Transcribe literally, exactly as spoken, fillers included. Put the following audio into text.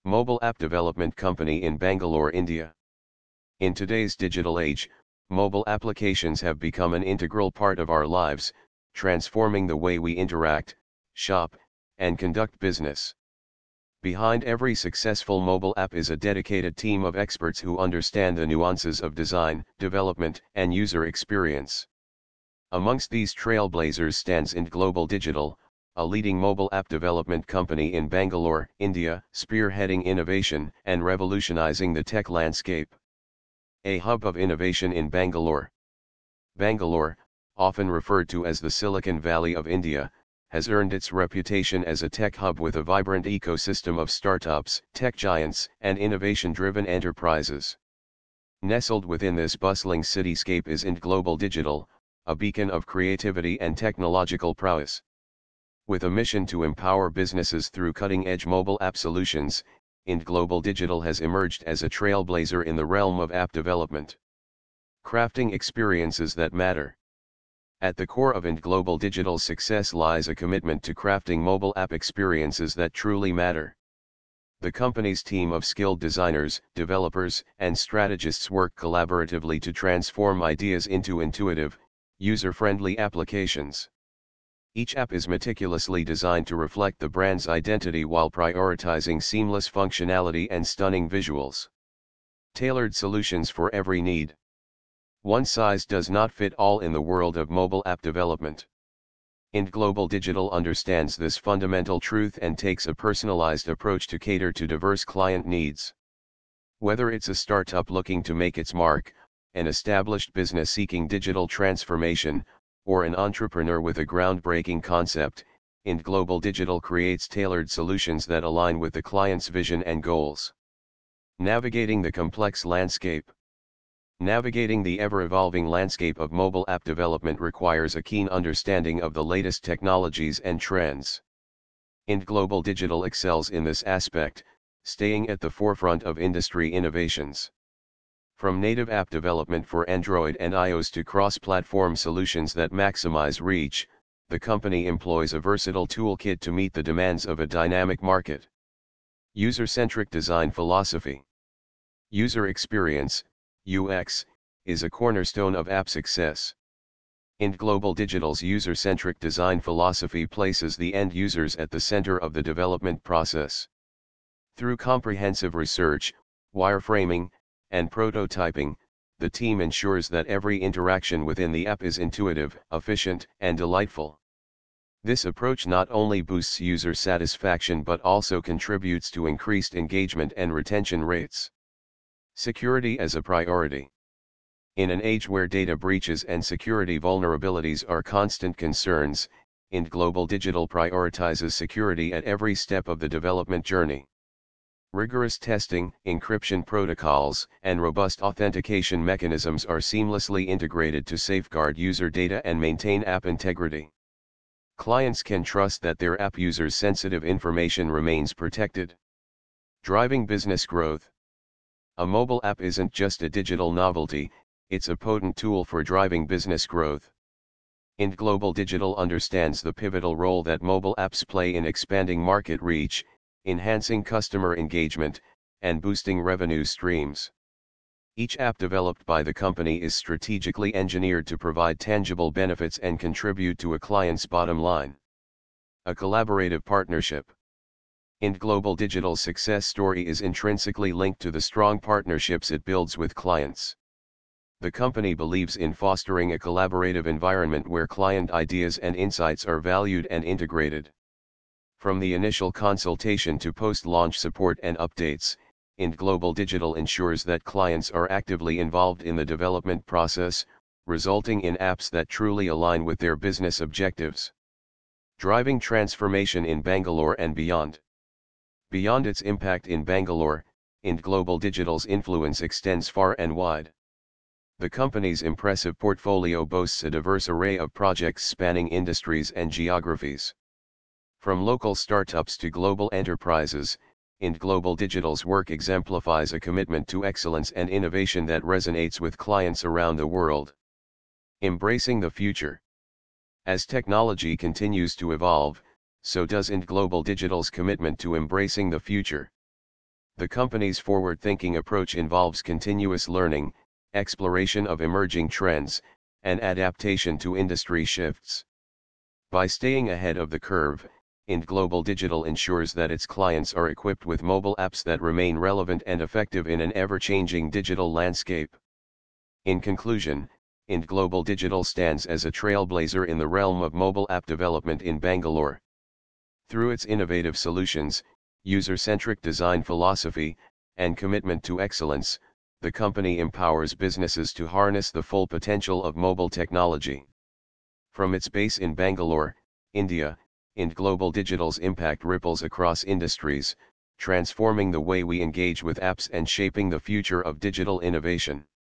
Mobile app development company in Bangalore, India. In today's digital age, mobile applications have become an integral part of our lives, transforming the way we interact, shop, and conduct business. Behind every successful mobile app is a dedicated team of experts who understand the nuances of design, development, and user experience. Amongst these trailblazers stands Ind Global Digital, a leading mobile app development company in Bangalore, India, spearheading innovation and revolutionizing the tech landscape. A hub of innovation in Bangalore. Bangalore, often referred to as the Silicon Valley of India, has earned its reputation as a tech hub with a vibrant ecosystem of startups, tech giants, and innovation-driven enterprises. Nestled within this bustling cityscape is Ind Global Digital, a beacon of creativity and technological prowess. With a mission to empower businesses through cutting-edge mobile app solutions, Ind Global Digital has emerged as a trailblazer in the realm of app development. Crafting experiences that matter. At the core of Ind Global Digital's success lies a commitment to crafting mobile app experiences that truly matter. The company's team of skilled designers, developers, and strategists work collaboratively to transform ideas into intuitive, user-friendly applications. Each app is meticulously designed to reflect the brand's identity while prioritizing seamless functionality and stunning visuals. Tailored solutions for every need. One size does not fit all in the world of mobile app development. Ind Global Digital understands this fundamental truth and takes a personalized approach to cater to diverse client needs. Whether it's a startup looking to make its mark, an established business seeking digital transformation, or an entrepreneur with a groundbreaking concept, Ind Global Digital creates tailored solutions that align with the client's vision and goals. Navigating the complex landscape. Navigating the ever-evolving landscape of mobile app development requires a keen understanding of the latest technologies and trends. Ind Global Digital excels in this aspect, staying at the forefront of industry innovations. From native app development for Android and iOS to cross-platform solutions that maximize reach, the company employs a versatile toolkit to meet the demands of a dynamic market. User-centric design philosophy. User experience, U X, is a cornerstone of app success. Ind Global Digital's user-centric design philosophy places the end users at the center of the development process. Through comprehensive research, wireframing, and prototyping, the team ensures that every interaction within the app is intuitive, efficient, and delightful. This approach not only boosts user satisfaction but also contributes to increased engagement and retention rates. Security as a priority. In an age where data breaches and security vulnerabilities are constant concerns, Ind Global Digital prioritizes security at every step of the development journey. Rigorous testing, encryption protocols, and robust authentication mechanisms are seamlessly integrated to safeguard user data and maintain app integrity. Clients can trust that their app users' sensitive information remains protected. Driving business growth. A mobile app isn't just a digital novelty, it's a potent tool for driving business growth. Ind Global Digital understands the pivotal role that mobile apps play in expanding market reach, enhancing customer engagement, and boosting revenue streams. Each app developed by the company is strategically engineered to provide tangible benefits and contribute to a client's bottom line. A collaborative partnership. Ind Global Digital's success story is intrinsically linked to the strong partnerships it builds with clients. The company believes in fostering a collaborative environment where client ideas and insights are valued and integrated. From the initial consultation to post-launch support and updates, Ind Global Digital ensures that clients are actively involved in the development process, resulting in apps that truly align with their business objectives. Driving transformation in Bangalore and beyond. Beyond its impact in Bangalore, Ind Global Digital's influence extends far and wide. The company's impressive portfolio boasts a diverse array of projects spanning industries and geographies. From local startups to global enterprises, Ind Global Digital's work exemplifies a commitment to excellence and innovation that resonates with clients around the world. Embracing the future. As technology continues to evolve, so does Ind Global Digital's commitment to embracing the future. The company's forward-thinking approach involves continuous learning, exploration of emerging trends, and adaptation to industry shifts. By staying ahead of the curve, Ind Global Digital ensures that its clients are equipped with mobile apps that remain relevant and effective in an ever-changing digital landscape. In conclusion, Ind Global Digital stands as a trailblazer in the realm of mobile app development in Bangalore. Through its innovative solutions, user-centric design philosophy, and commitment to excellence, the company empowers businesses to harness the full potential of mobile technology. From its base in Bangalore, India, Ind Global Digital's impact ripples across industries, transforming the way we engage with apps and shaping the future of digital innovation.